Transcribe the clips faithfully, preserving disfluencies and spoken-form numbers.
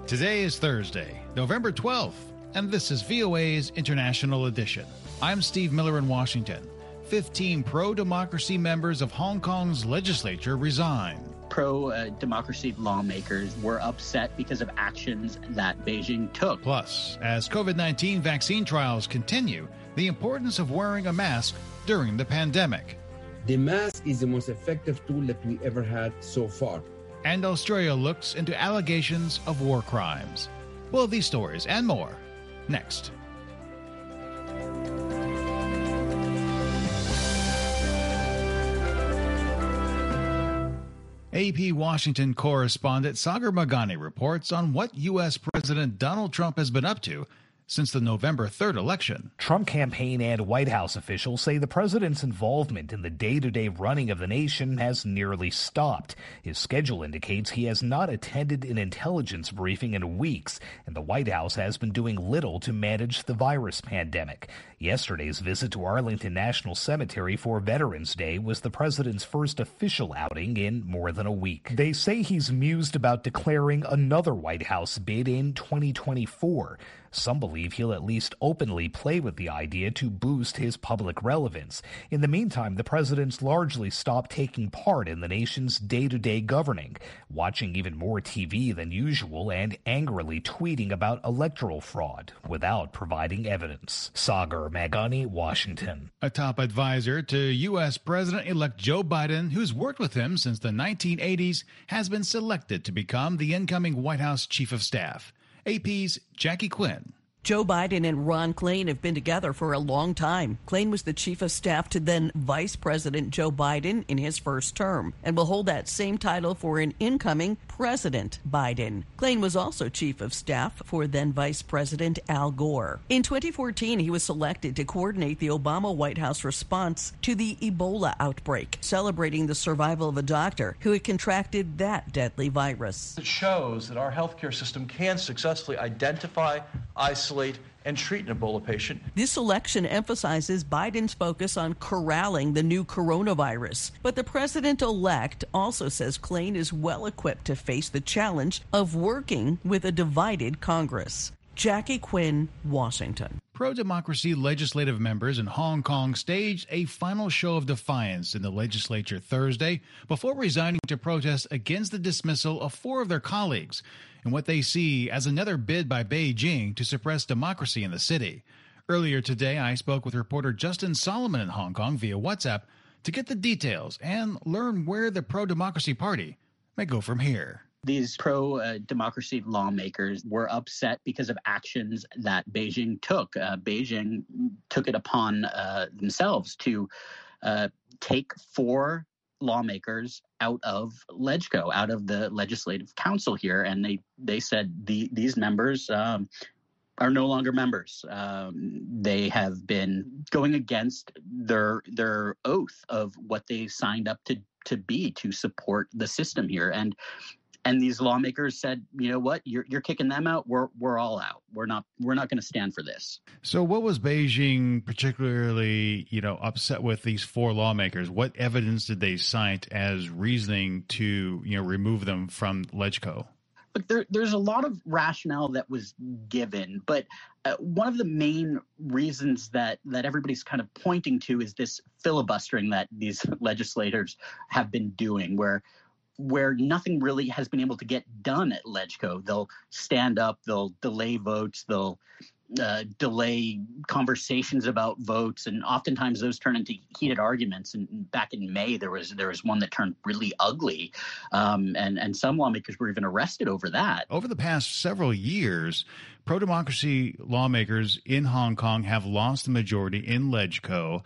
Today is Thursday, November twelfth, and this is V O A's International Edition. I'm Steve Miller in Washington. fifteen pro-democracy members of Hong Kong's legislature resign. Pro-democracy lawmakers were upset because of actions that Beijing took. Plus, as COVID nineteen vaccine trials continue, the importance of wearing a mask during the pandemic. The mask is the most effective tool that we ever had so far. And Australia looks into allegations of war crimes. Well, these stories and more, next. A P Washington correspondent Sagar Meghani reports on what U S. President Donald Trump has been up to since the November third election. Trump campaign and White House officials say the president's involvement in the day-to-day running of the nation has nearly stopped. His schedule indicates he has not attended an intelligence briefing in weeks, and the White House has been doing little to manage the virus pandemic. Yesterday's visit to Arlington National Cemetery for Veterans Day was the president's first official outing in more than a week. They say he's mused about declaring another White House bid in twenty twenty-four. Some believe he'll at least openly play with the idea to boost his public relevance. In the meantime, the president's largely stopped taking part in the nation's day-to-day governing, watching even more T V than usual and angrily tweeting about electoral fraud without providing evidence. Sagar Meghani, Washington. A top advisor to U S. President-elect Joe Biden, who's worked with him since the nineteen eighties, has been selected to become the incoming White House Chief of Staff. A P's Jackie Quinn. Joe Biden and Ron Klain have been together for a long time. Klain was the chief of staff to then Vice President Joe Biden in his first term and will hold that same title for an incoming President Biden. Klain was also chief of staff for then Vice President Al Gore. In twenty fourteen, he was selected to coordinate the Obama White House response to the Ebola outbreak, celebrating the survival of a doctor who had contracted that deadly virus. It shows that our healthcare system can successfully identify, isolate, and treat an Ebola patient. This election emphasizes Biden's focus on corralling the new coronavirus. But the president-elect also says Klain is well equipped to face the challenge of working with a divided Congress. Jackie Quinn, Washington. Pro-democracy legislative members in Hong Kong staged a final show of defiance in the legislature Thursday before resigning to protest against the dismissal of four of their colleagues in what they see as another bid by Beijing to suppress democracy in the city. Earlier today, I spoke with reporter Justin Solomon in Hong Kong via WhatsApp to get the details and learn where the pro-democracy party may go from here. These pro-democracy lawmakers were upset because of actions that Beijing took. Uh, Beijing took it upon uh, themselves to uh, take four lawmakers out of LegCo, out of the Legislative Council here. And they, they said the, these members um, are no longer members. Um, they have been going against their their oath of what they signed up to, to be, to support the system here. And And these lawmakers said, you know what, you're you're kicking them out. We're we're all out. We're not we're not going to stand for this. So what was Beijing particularly, you know, upset with these four lawmakers? What evidence did they cite as reasoning to, you know, remove them from LegCo? Look, there, there's a lot of rationale that was given, but uh, one of the main reasons that that everybody's kind of pointing to is this filibustering that these legislators have been doing, where where nothing really has been able to get done at LegCo. They'll stand up, they'll delay votes, they'll uh, delay conversations about votes, and oftentimes those turn into heated arguments. And back in May, there was there was one that turned really ugly, um, and and some lawmakers were even arrested over that. Over the past several years, pro-democracy lawmakers in Hong Kong have lost the majority in LegCo,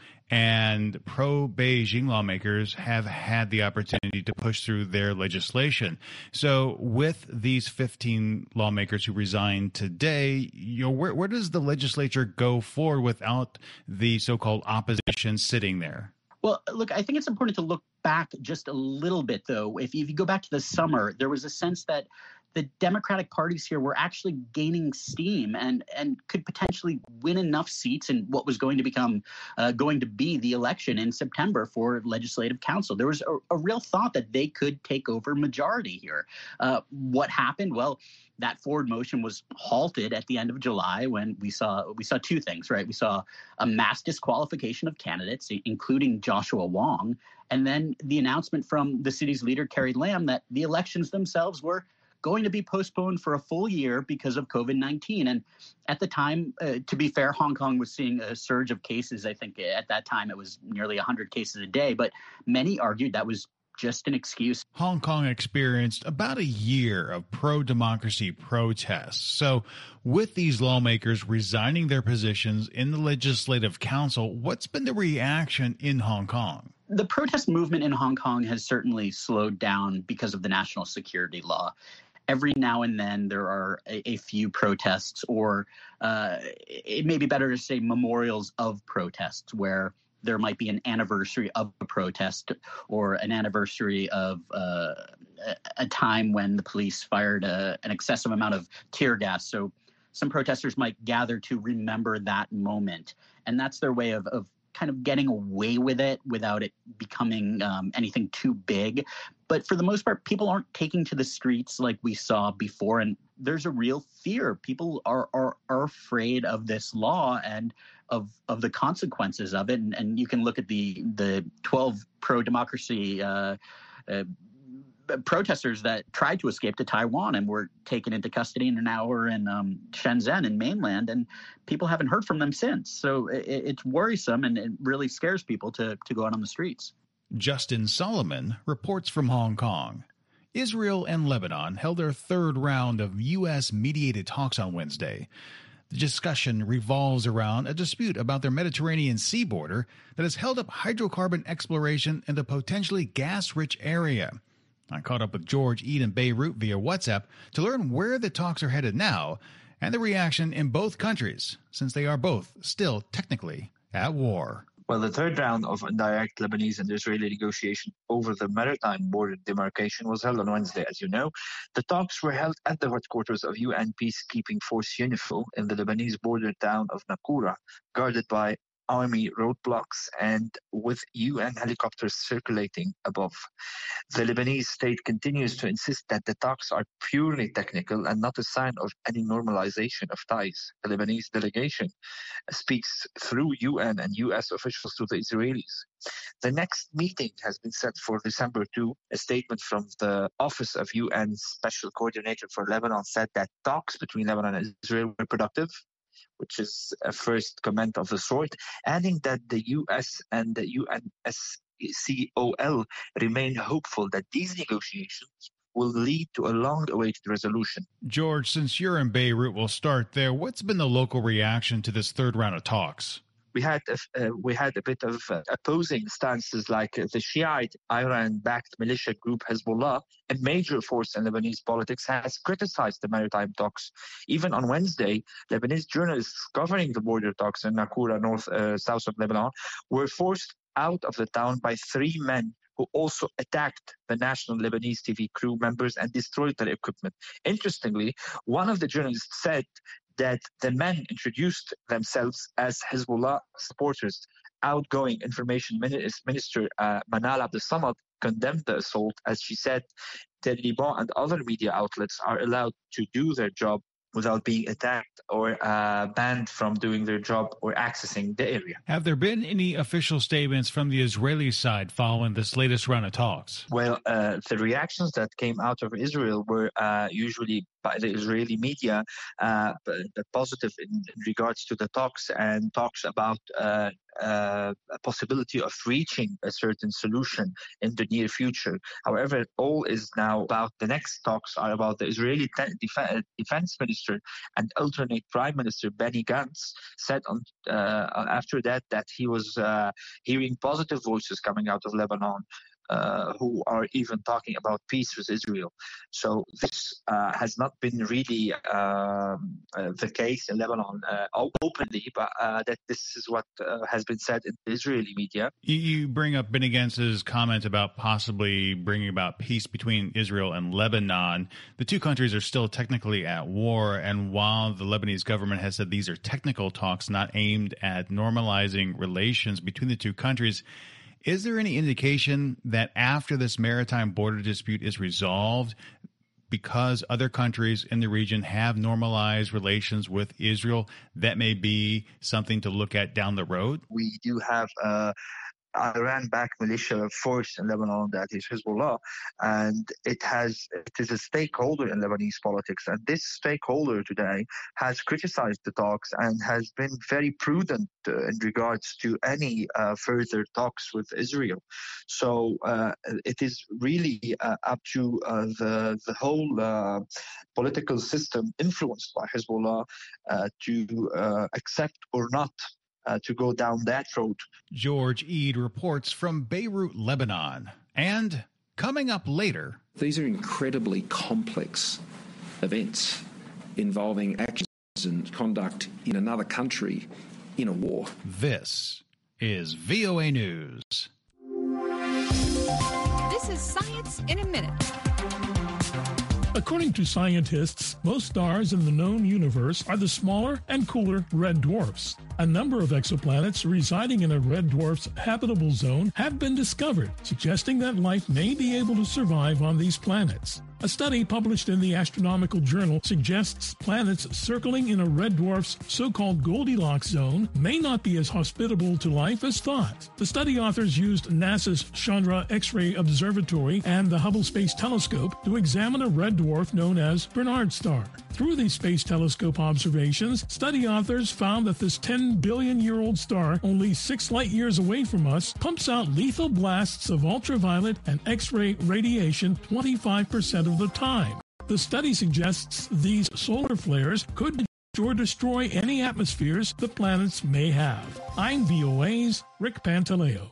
and pro-Beijing lawmakers have had the opportunity to push through their legislation. So with these fifteen lawmakers who resigned today, you know, where, where does the legislature go forward without the so-called opposition sitting there? Well, look, I think it's important to look back just a little bit, though. If you, if you go back to the summer, there was a sense that the Democratic parties here were actually gaining steam and and could potentially win enough seats in what was going to become uh, going to be the election in September for Legislative Council. There was a, a real thought that they could take over majority here. Uh, what happened? Well, that forward motion was halted at the end of July when we saw we saw two things, right? We saw a mass disqualification of candidates, including Joshua Wong, and then the announcement from the city's leader, Carrie Lam, that the elections themselves were going to be postponed for a full year because of COVID nineteen. And at the time, uh, to be fair, Hong Kong was seeing a surge of cases. I think at that time it was nearly one hundred cases a day, but many argued that was just an excuse. Hong Kong experienced about a year of pro-democracy protests. So with these lawmakers resigning their positions in the Legislative Council, what's been the reaction in Hong Kong? The protest movement in Hong Kong has certainly slowed down because of the national security law. Every now and then there are a, a few protests, or uh, it may be better to say memorials of protests, where there might be an anniversary of a protest or an anniversary of uh, a time when the police fired a, an excessive amount of tear gas. So some protesters might gather to remember that moment. And that's their way of, of kind of getting away with it without it becoming um, anything too big. But for the most part, people aren't taking to the streets like we saw before. And there's a real fear. People are are, are afraid of this law and of of the consequences of it. And, and you can look at the the twelve pro-democracy uh, uh, protesters that tried to escape to Taiwan and were taken into custody and now are in um, Shenzhen in mainland, and people haven't heard from them since. So it, it's worrisome, and it really scares people to, to go out on the streets. Justin Solomon reports from Hong Kong. Israel and Lebanon held their third round of U S-mediated talks on Wednesday. The discussion revolves around a dispute about their Mediterranean sea border that has held up hydrocarbon exploration in the potentially gas-rich area. I caught up with George Eid in Beirut via WhatsApp to learn where the talks are headed now and the reaction in both countries, since they are both still technically at war. Well, the third round of indirect Lebanese and Israeli negotiation over the maritime border demarcation was held on Wednesday, as you know. The talks were held at the headquarters of U N Peacekeeping Force UNIFIL in the Lebanese border town of Naqoura, guarded by army roadblocks and with U N helicopters circulating above. The Lebanese state continues to insist that the talks are purely technical and not a sign of any normalization of ties. The Lebanese delegation speaks through U N and U S officials to the Israelis. The next meeting has been set for December second. A statement from the Office of U N Special Coordinator for Lebanon said that talks between Lebanon and Israel were productive, which is a first comment of the sort, adding that the U S and the U N S C O L remain hopeful that these negotiations will lead to a long-awaited resolution. George, since you're in Beirut, we'll start there. What's been the local reaction to this third round of talks? We had a, uh, we had a bit of uh, opposing stances, like uh, the Shiite Iran-backed militia group Hezbollah, a major force in Lebanese politics, has criticized the maritime talks. Even on Wednesday, Lebanese journalists covering the border talks in Naqoura, north uh, south of Lebanon, were forced out of the town by three men who also attacked the national Lebanese T V crew members and destroyed their equipment. Interestingly, one of the journalists said that the men introduced themselves as Hezbollah supporters. Outgoing Information Minister uh, Manal Abdel Samad condemned the assault, as she said the Liban and other media outlets are allowed to do their job without being attacked or uh, banned from doing their job or accessing the area. Have there been any official statements from the Israeli side following this latest round of talks? Well, uh, the reactions that came out of Israel were uh, usually by the Israeli media, uh, positive in, in regards to the talks and talks about uh, uh, a possibility of reaching a certain solution in the near future. However, all is now about the next talks are about the Israeli te- def- defense minister and alternate prime minister Benny Gantz said on uh, after that that he was uh, hearing positive voices coming out of Lebanon uh, who are even talking about peace with Israel. So this uh, has not been really um, uh, the case in Lebanon uh, openly, but uh, that this is what uh, has been said in the Israeli media. You bring up Benny Gantz's comment about possibly bringing about peace between Israel and Lebanon. The two countries are still technically at war, and while the Lebanese government has said these are technical talks not aimed at normalizing relations between the two countries, is there any indication that after this maritime border dispute is resolved, because other countries in the region have normalized relations with Israel, that may be something to look at down the road? We do have uh, Iran-backed militia force in Lebanon that is Hezbollah, and it has it is a stakeholder in Lebanese politics. And this stakeholder today has criticized the talks and has been very prudent uh, in regards to any uh, further talks with Israel. So uh, it is really uh, up to uh, the the whole uh, political system influenced by Hezbollah uh, to uh, accept or not Uh, to go down that road. George Eid reports from Beirut, Lebanon. And coming up later, these are incredibly complex events involving actions and conduct in another country in a war. This is V O A News. This is Science in a Minute. According to scientists, most stars in the known universe are the smaller and cooler red dwarfs. A number of exoplanets residing in a red dwarf's habitable zone have been discovered, suggesting that life may be able to survive on these planets. A study published in the Astronomical Journal suggests planets circling in a red dwarf's so-called Goldilocks zone may not be as hospitable to life as thought. The study authors used NASA's Chandra X-ray Observatory and the Hubble Space Telescope to examine a red dwarf known as Barnard Star. Through these space telescope observations, study authors found that this ten billion year old star, only six light years away from us, pumps out lethal blasts of ultraviolet and X-ray radiation twenty-five percent of the time. The study suggests these solar flares could or destroy any atmospheres the planets may have. I'm V O A's Rick Pantaleo.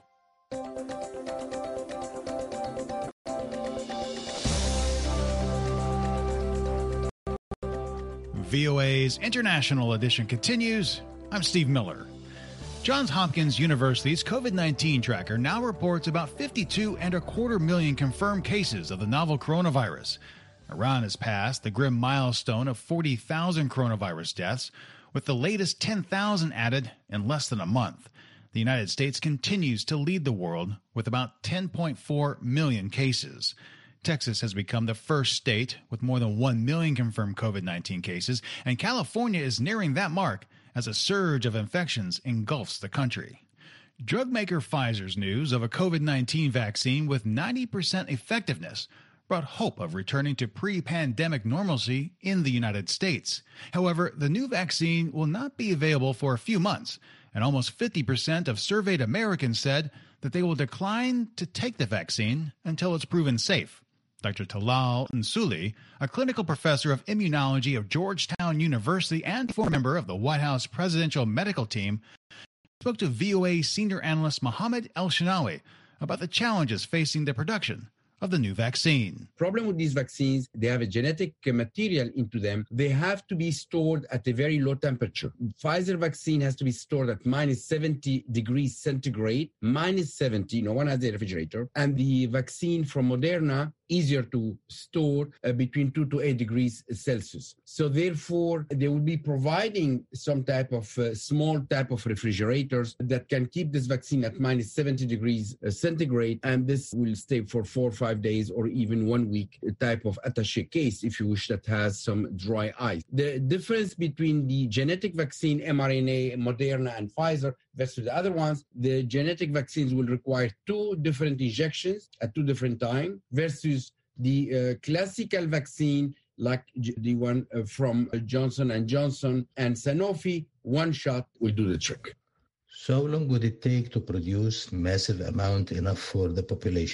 V O A's International Edition continues. I'm Steve Miller. Johns Hopkins University's COVID nineteen tracker now reports about fifty-two and a quarter million confirmed cases of the novel coronavirus. Iran has passed the grim milestone of forty thousand coronavirus deaths, with the latest ten thousand added in less than a month. The United States continues to lead the world with about ten point four million cases. Texas has become the first state with more than one million confirmed COVID nineteen cases, and California is nearing that mark as a surge of infections engulfs the country. Drug maker Pfizer's news of a COVID nineteen vaccine with ninety percent effectiveness brought hope of returning to pre-pandemic normalcy in the United States. However, the new vaccine will not be available for a few months, and almost fifty percent of surveyed Americans said that they will decline to take the vaccine until it's proven safe. Doctor Talal Nsuli, a clinical professor of immunology of Georgetown University and former member of the White House presidential medical team, spoke to V O A senior analyst Mohammed El-Shinawi about the challenges facing the production of the new vaccine. Problem with these vaccines, they have a genetic material into them. They have to be stored at a very low temperature. Pfizer vaccine has to be stored at minus seventy degrees centigrade, minus seventy, no one has a refrigerator. And the vaccine from Moderna, easier to store uh, between two to eight degrees Celsius. So therefore, they will be providing some type of uh, small type of refrigerators that can keep this vaccine at minus seventy degrees uh, centigrade, and this will stay for four or five days or even one week type of attaché case, if you wish, that has some dry ice. The difference between the genetic vaccine, mRNA, Moderna, and Pfizer versus the other ones, the genetic vaccines will require two different injections at two different times versus the uh, classical vaccine, like the one uh, from Johnson and Johnson and Sanofi, one shot will do the trick. So how long would it take to produce massive amount enough for the population?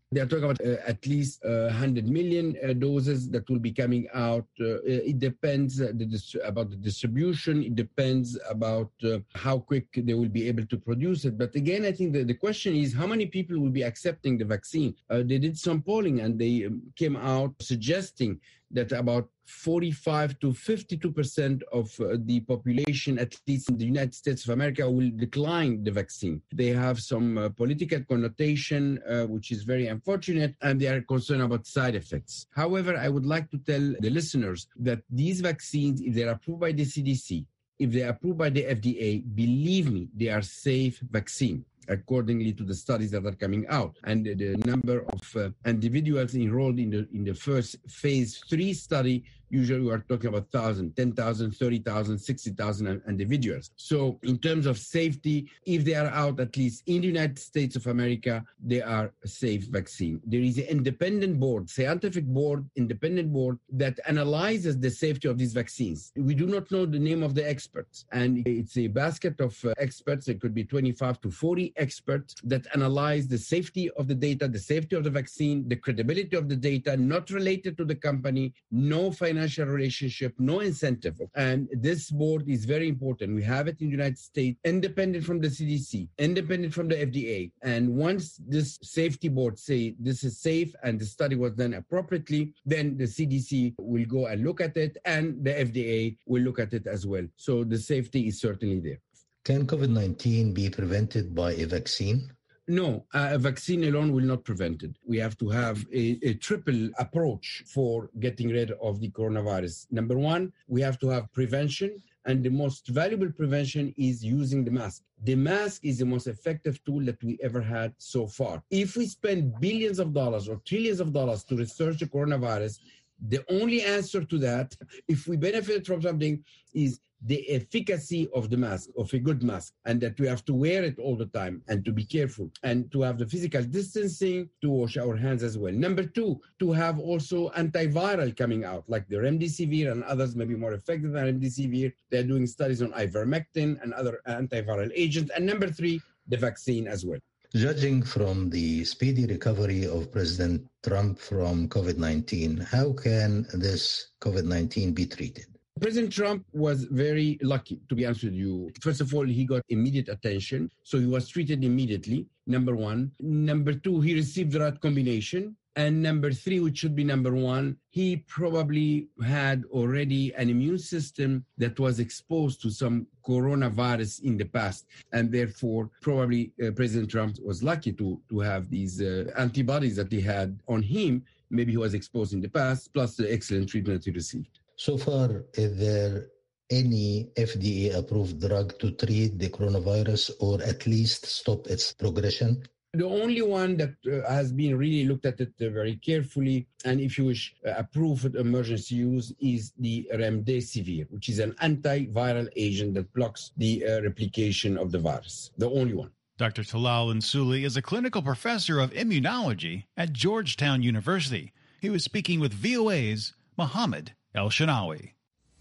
They are talking about uh, at least uh, one hundred million uh, doses that will be coming out. Uh, it depends uh, the dis- about the distribution. It depends about uh, how quick they will be able to produce it. But again, I think the, the question is how many people will be accepting the vaccine. Uh, they did some polling and they um, came out suggesting that about forty-five to fifty-two percent of uh, the population, at least in the United States of America, will decline the vaccine. They have some uh, political connotation, uh, which is very unfortunate, and they are concerned about side effects. However, I would like to tell the listeners that these vaccines, if they're approved by the C D C, if they're approved by the F D A, believe me, they are safe vaccine, accordingly to the studies that are coming out. And the number of uh, individuals enrolled in the in the first phase three study, usually we are talking about one thousand, ten thousand, thirty thousand, sixty thousand individuals. So in terms of safety, if they are out, at least in the United States of America, they are a safe vaccine. There is an independent board, scientific board, independent board that analyzes the safety of these vaccines. We do not know the name of the experts. And it's a basket of uh, experts. It could be twenty-five to forty experts that analyze the safety of the data, the safety of the vaccine, the credibility of the data, not related to the company, no financial relationship, no incentive. And this board is very important. We have it in the United States, independent from the C D C, independent from the F D A. And once this safety board say this is safe and the study was done appropriately, then the C D C will go and look at it and the F D A will look at it as well. So the safety is certainly there. Can COVID nineteen be prevented by a vaccine? No, uh, a vaccine alone will not prevent it. We have to have a, a triple approach for getting rid of the coronavirus. Number one, we have to have prevention. And the most valuable prevention is using the mask. The mask is the most effective tool that we ever had so far. If we spend billions of dollars or trillions of dollars to research the coronavirus, the only answer to that, if we benefit from something, is the efficacy of the mask, of a good mask, and that we have to wear it all the time and to be careful and to have the physical distancing, to wash our hands as well. Number two, to have also antiviral coming out, like the remdesivir and others may be more effective than remdesivir. They're doing studies on ivermectin and other antiviral agents. And number three, the vaccine as well. Judging from the speedy recovery of President Trump from COVID nineteen, how can this COVID nineteen be treated? President Trump was very lucky, to be honest with you. First of all, he got immediate attention, so he was treated immediately, number one. Number two, he received the right combination. And number three, which should be number one, he probably had already an immune system that was exposed to some coronavirus in the past. And therefore, probably uh, President Trump was lucky to, to have these uh, antibodies that he had on him. Maybe he was exposed in the past, plus the excellent treatment he received. So far, is there any F D A-approved drug to treat the coronavirus or at least stop its progression? The only one that uh, has been really looked at it uh, very carefully, and if you wish, uh, approved for emergency use, is the remdesivir, which is an antiviral agent that blocks the uh, replication of the virus. The only one. Doctor Talal Ansuli is a clinical professor of immunology at Georgetown University. He was speaking with V O A's Mohammed El-Shanawi.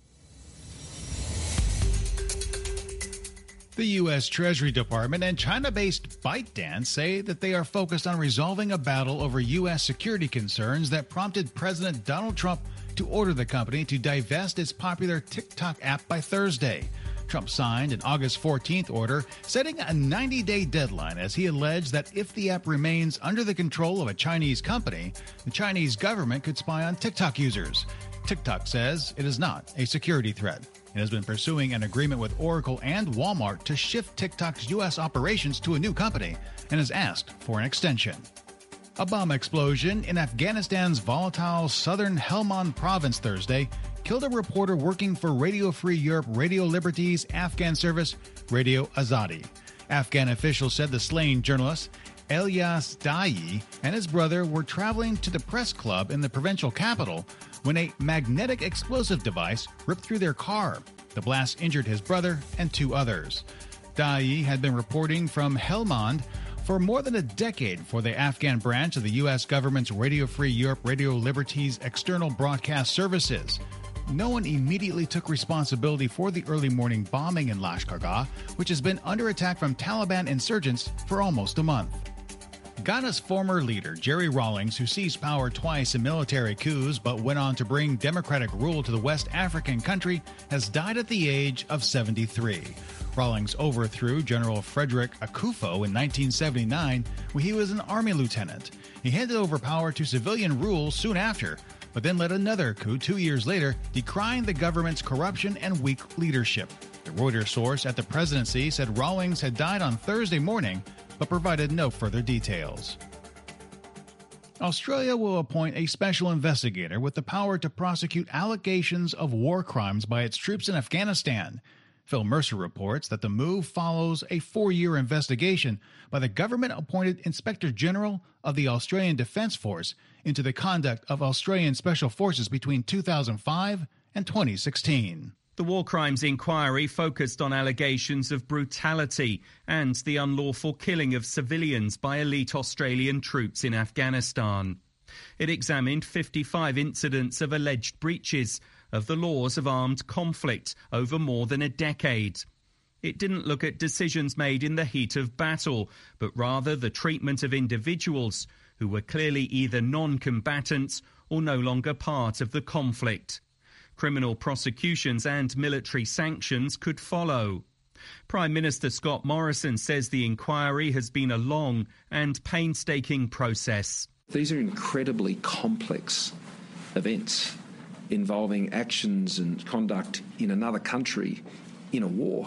The U S Treasury Department and China-based ByteDance say that they are focused on resolving a battle over U S security concerns that prompted President Donald Trump to order the company to divest its popular TikTok app by Thursday. Trump signed an August fourteenth order setting a ninety-day deadline as he alleged that if the app remains under the control of a Chinese company, the Chinese government could spy on TikTok users. TikTok says it is not a security threat. It has been pursuing an agreement with Oracle and Walmart to shift TikTok's U S operations to a new company and has asked for an extension. A bomb explosion in Afghanistan's volatile southern Helmand province Thursday killed a reporter working for Radio Free Europe Radio Liberty's Afghan service, Radio Azadi. Afghan officials said the slain journalist, Ilyas Dayi, and his brother were traveling to the press club in the provincial capital when a magnetic explosive device ripped through their car. The blast injured his brother and two others. Dayi had been reporting from Helmand for more than a decade for the Afghan branch of the U S government's Radio Free Europe Radio Liberty's external broadcast services. No one immediately took responsibility for the early morning bombing in Lashkargah, which has been under attack from Taliban insurgents for almost a month. Ghana's former leader, Jerry Rawlings, who seized power twice in military coups but went on to bring democratic rule to the West African country, has died at the age of seventy-three. Rawlings overthrew General Frederick Akufo in nineteen seventy-nine when he was an army lieutenant. He handed over power to civilian rule soon after, but then led another coup two years later, decrying the government's corruption and weak leadership. The Reuters source at the presidency said Rawlings had died on Thursday morning, but provided no further details. Australia will appoint a special investigator with the power to prosecute allegations of war crimes by its troops in Afghanistan. Phil Mercer reports that the move follows a four-year investigation by the government-appointed Inspector General of the Australian Defence Force into the conduct of Australian Special Forces between two thousand five and twenty sixteen. The War Crimes Inquiry focused on allegations of brutality and the unlawful killing of civilians by elite Australian troops in Afghanistan. It examined fifty-five incidents of alleged breaches of the laws of armed conflict over more than a decade. It didn't look at decisions made in the heat of battle, but rather the treatment of individuals who were clearly either non-combatants or no longer part of the conflict. Criminal prosecutions and military sanctions could follow. Prime Minister Scott Morrison says the inquiry has been a long and painstaking process. These are incredibly complex events involving actions and conduct in another country in a war.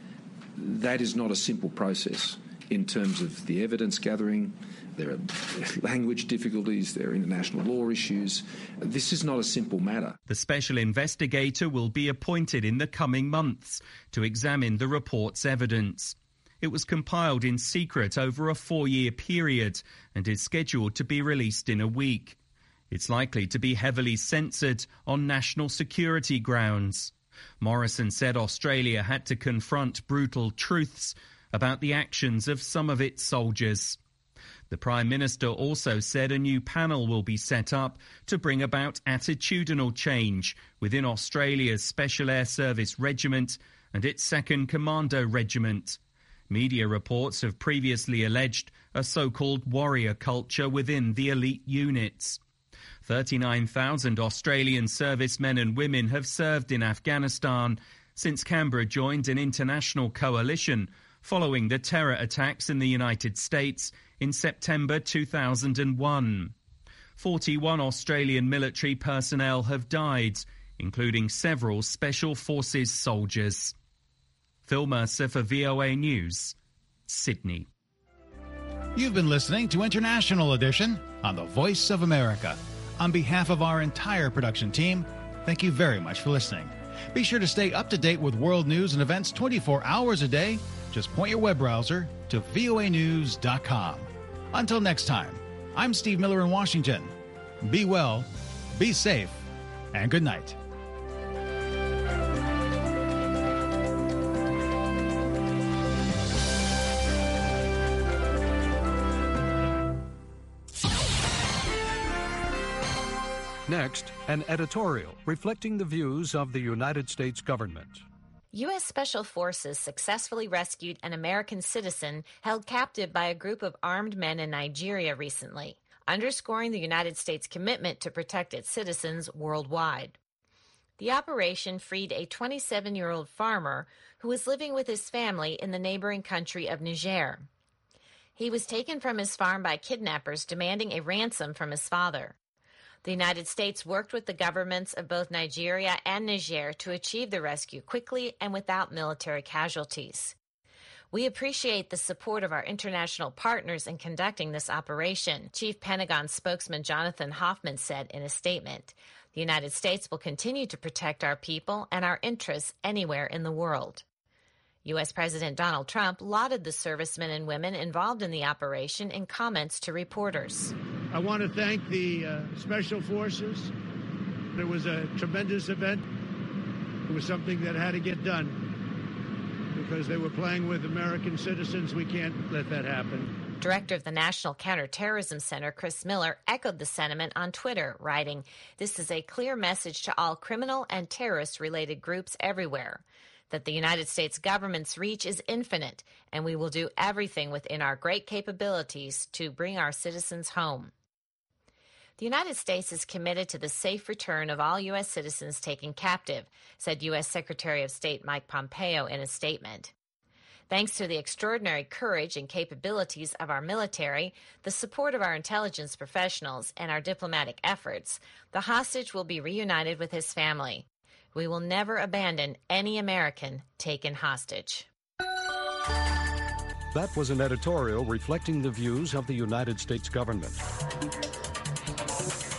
That is not a simple process in terms of the evidence gathering. There are language difficulties, there are international law issues. This is not a simple matter. The special investigator will be appointed in the coming months to examine the report's evidence. It was compiled in secret over a four-year period and is scheduled to be released in a week. It's likely to be heavily censored on national security grounds. Morrison said Australia had to confront brutal truths about the actions of some of its soldiers. The Prime Minister also said a new panel will be set up to bring about attitudinal change within Australia's Special Air Service Regiment and its second Commando Regiment. Media reports have previously alleged a so-called warrior culture within the elite units. thirty-nine thousand Australian servicemen and women have served in Afghanistan since Canberra joined an international coalition following the terror attacks in the United States in September two thousand one. forty-one Australian military personnel have died, including several Special Forces soldiers. Phil Mercer for V O A News, Sydney. You've been listening to International Edition on the Voice of America. On behalf of our entire production team, thank you very much for listening. Be sure to stay up to date with world news and events twenty-four hours a day. Just point your web browser to V O A news dot com. Until next time, I'm Steve Miller in Washington. Be well, be safe, and good night. Next, an editorial reflecting the views of the United States government. U S. Special Forces successfully rescued an American citizen held captive by a group of armed men in Nigeria recently, underscoring the United States' commitment to protect its citizens worldwide. The operation freed a twenty-seven-year-old farmer who was living with his family in the neighboring country of Niger. He was taken from his farm by kidnappers demanding a ransom from his father. The United States worked with the governments of both Nigeria and Niger to achieve the rescue quickly and without military casualties. We appreciate the support of our international partners in conducting this operation, Chief Pentagon spokesman Jonathan Hoffman said in a statement. The United States will continue to protect our people and our interests anywhere in the world. U S. President Donald Trump lauded the servicemen and women involved in the operation in comments to reporters. I want to thank the uh, Special Forces. It was a tremendous event. It was something that had to get done because they were playing with American citizens. We can't let that happen. Director of the National Counterterrorism Center, Chris Miller, echoed the sentiment on Twitter, writing, "This is a clear message to all criminal and terrorist-related groups everywhere. that the United States government's reach is infinite, and we will do everything within our great capabilities to bring our citizens home. The United States is committed to the safe return of all U S citizens taken captive, said U S Secretary of State Mike Pompeo in a statement. Thanks to the extraordinary courage and capabilities of our military, the support of our intelligence professionals, and our diplomatic efforts, the hostage will be reunited with his family. We will never abandon any American taken hostage. That was an editorial reflecting the views of the United States government.